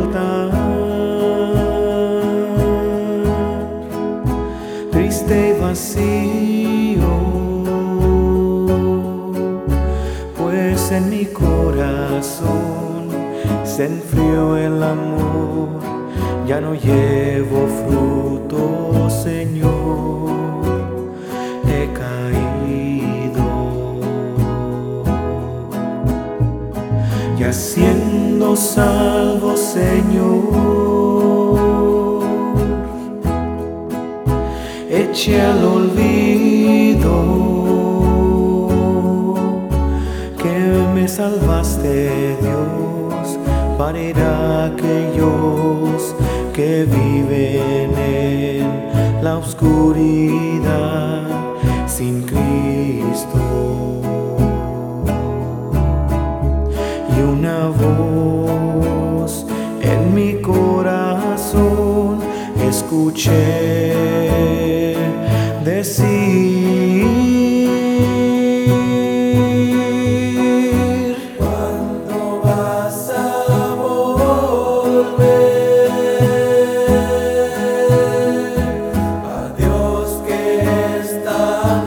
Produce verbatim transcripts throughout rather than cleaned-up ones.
altar, triste y vacío, pues en mi corazón se enfrió el amor, ya no llevo fruto, Señor, he caído. Ya siendo salvo, Señor, eché al olvido que me salvaste, Dios, para ir a aquellos que viven en la oscuridad sin Cristo. Y una voz en mi corazón escuché decir: ¿cuándo vas a volver? A Dios que es tan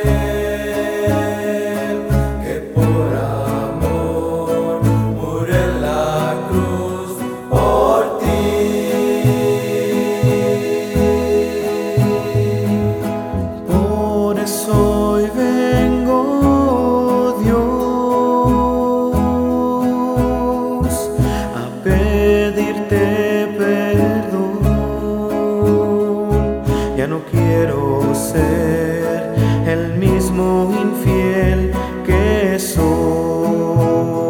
fiel, que por amor murió en la cruz por ti. Por eso hoy vengo, Dios, a pedirte perdón. Ya no quiero ser el mismo infiel que soy.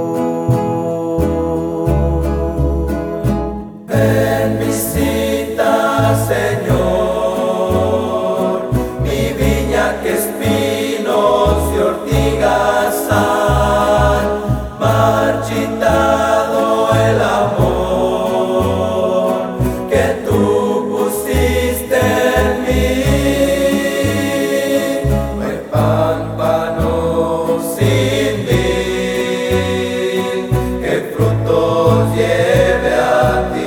Ven, visita, Señor, mi viña que espinos y ortigas han marchitado el amor que tú pusiste en mí. No hay pámpano sin vid que frutos lleve a ti.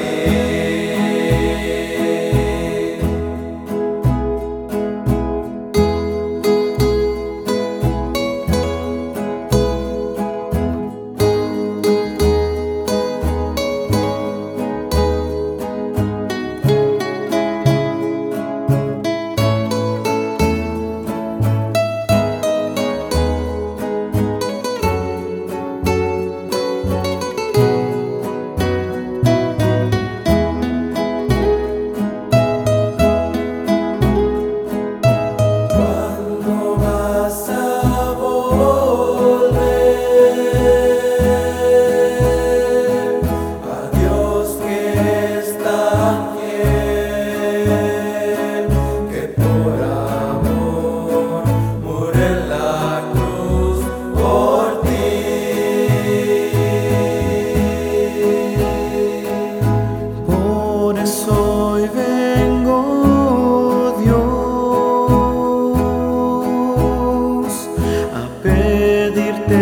Hoy vengo, Dios, a pedirte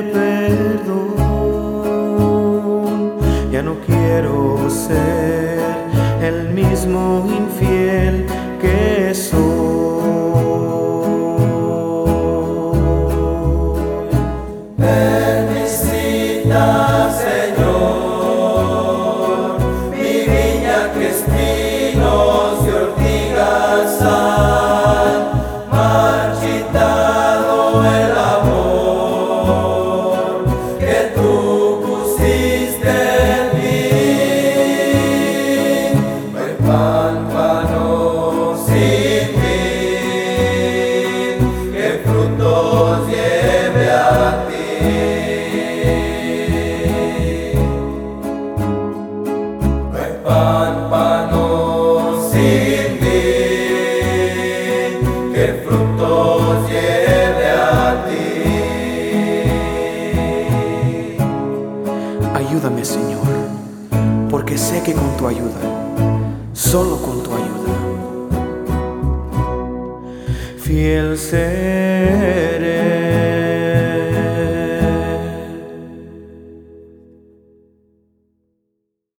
perdón. Ya no quiero ser el mismo infiel que soy. Ven, visita, Señor, mi viña que espinos y ortigas han marchitado el amor que tú pusiste en mí. No hay pámpano sin vid que frutos lleve a ti. Pámpano sin vid que frutos lleve a ti. Ayúdame, Señor, porque sé que con tu ayuda, solo con tu ayuda, fiel seré.